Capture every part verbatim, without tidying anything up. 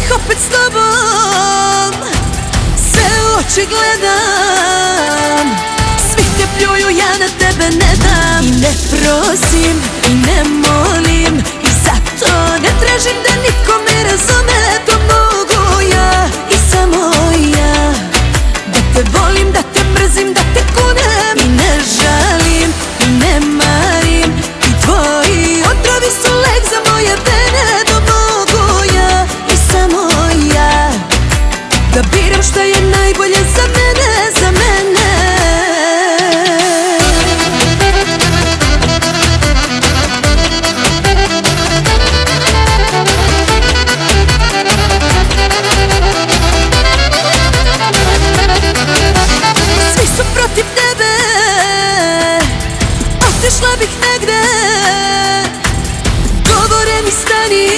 bih opet s tobom, sve u oči gledam. Svi te pljuju, ja na tebe ne dam. I ne prosim, i ne molim, i zato ne tražim da niko me razume. To mogu ja i samo ja, da te volim, da te mrzim, da te kunem. I ne žalim, i ne marim, i tvoji otrovi su lek za moje vene. To mogu ja i samo ja, da biram šta je najbolje za mene, za mene. Svi su protiv tebe, otišla bih negde. Govore mi stani,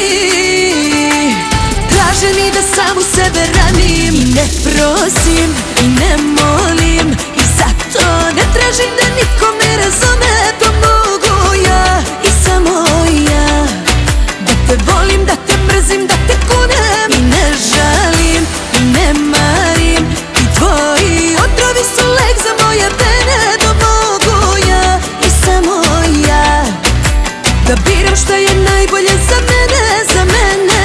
traže mi da sam u sebe ranim. I ne prosim, i ne molim, i zato ne tražim da niko me razume. To mogu ja i samo ja, da te volim, da te mrzim, da te kunem. I ne žalim, i ne marim, i tvoji otrovi su lek za moje vene. To mogu ja i samo ja, da biram šta je najbolje za mene, za mene.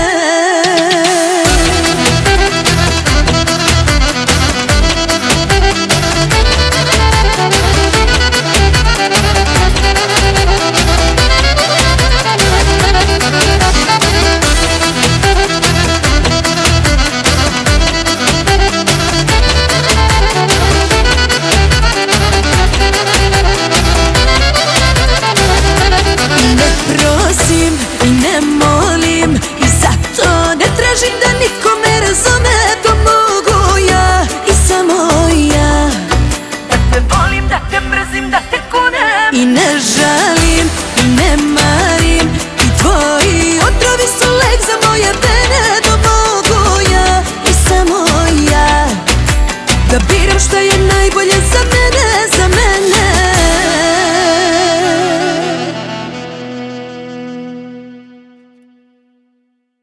I ne molim, i zato ne tražim da niko me razume. To mogu ja i samo ja, da te volim, da te mrzim, da te kunem. I ne žalim, i ne marim, i tvoji otrovi su lek za moje vene. To mogu ja i samo ja, da biram šta je najbolje za mene.